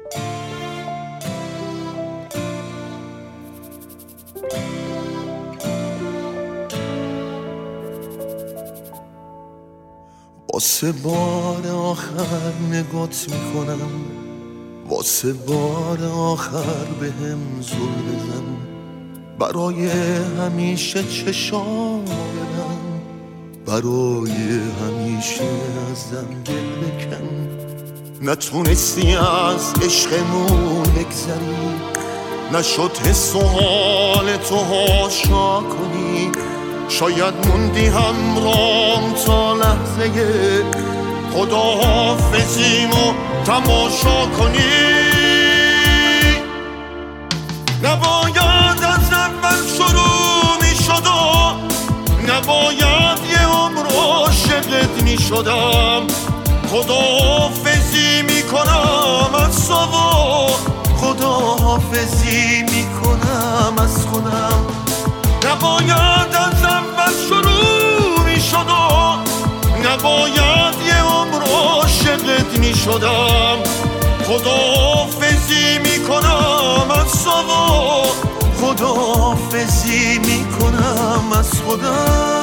واسه بار آخر نگات میکنم، واسه بار آخر بهم زل بزن، برای همیشه چشام بدم، برای همیشه ازم دل بکن. نتونستی از عشقمون بگذری، نشد حس و حال تو هاشا کنی، شاید موندی همرام تا لحظه خداحافظیمو تماشا کنی. نباید از اول شروع میشد و نباید یه عمر عاشقت میشدم. خداحافظی میکنم از تو و خداحافظی میکنم از خودم. نباید از اول شروع میشد و نباید یه عمر عاشقت میشدم. خداحافظی میکنم از تو و خداحافظی میکنم از خودم.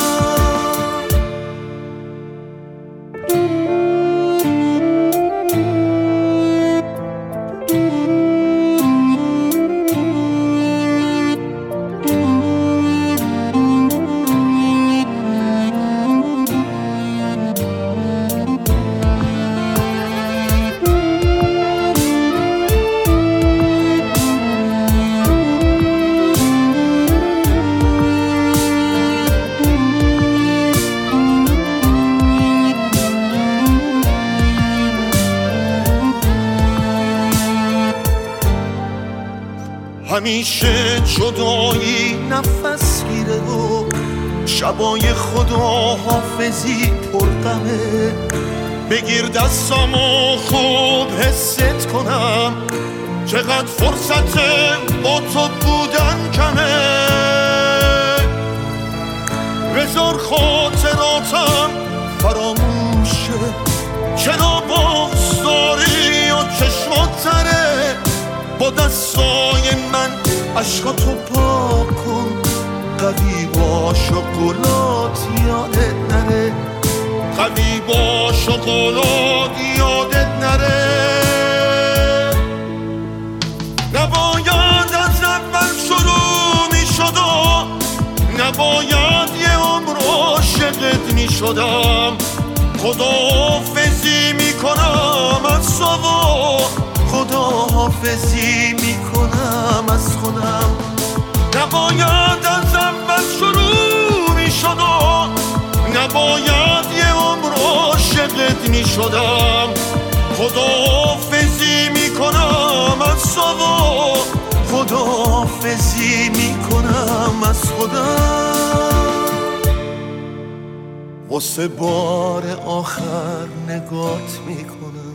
همیشه جدایی نفس گیره و شبای خداحافظی پرغمه. بگیر دستامو خوب حست کنم، چقدر فرصت با تو بودن کمه. بذار خاطراتم فراموشه، چرا باز داری و چشمات تره. با دستای من عشقاتو پاک کن، قوی باش و گلات یادت نره. قوی باش و گلات یادت نره. نباید از اول شروع میشد و نباید یه عمر عاشقت میشدم. خداحافظی میکنم از تو و خداحافظی میکنم از خودم. نباید از اول شروع میشد و نباید یه عمر عاشقت میشدم. خداحافظی میکنم از تو و خداحافظی میکنم از خودم. واسه بار آخر نگات میکنم،